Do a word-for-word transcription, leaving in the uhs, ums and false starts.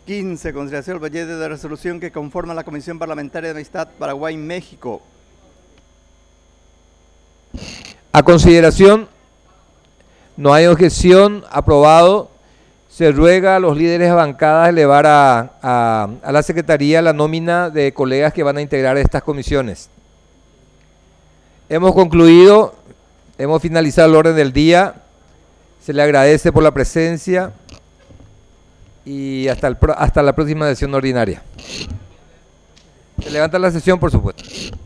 quince. Consideración del proyecto de resolución que conforma la Comisión Parlamentaria de Amistad Paraguay-México. A consideración, no hay objeción, aprobado. Se ruega a los líderes de bancadas elevar a, a, a la Secretaría la nómina de colegas que van a integrar estas comisiones. Hemos concluido, hemos finalizado el orden del día. Se le agradece por la presencia y hasta, el, hasta la próxima sesión ordinaria. Se levanta la sesión, por supuesto.